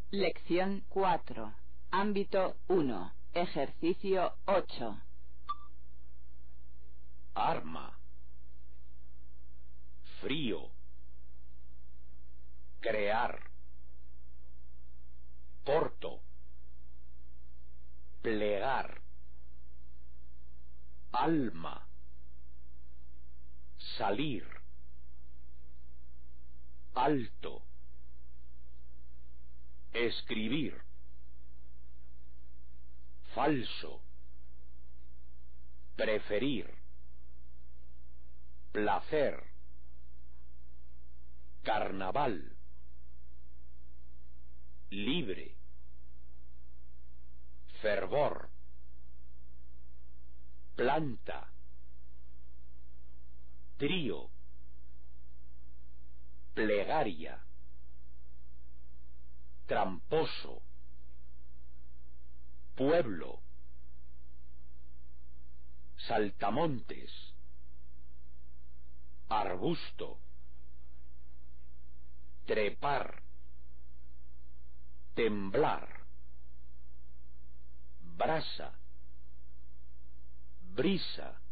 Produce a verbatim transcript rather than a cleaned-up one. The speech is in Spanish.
Lección cuatro. Ámbito uno. Ejercicio ocho. Arma. Frío. Crear. Porto. Plegar. Alma. Salir. Alto. Escribir. Falso. Preferir. Placer. Carnaval. Libre. Fervor. Planta. Trío. Plegaria. Tramposo. Pueblo. Saltamontes. Arbusto. Trepar. Temblar. Brasa. Brisa.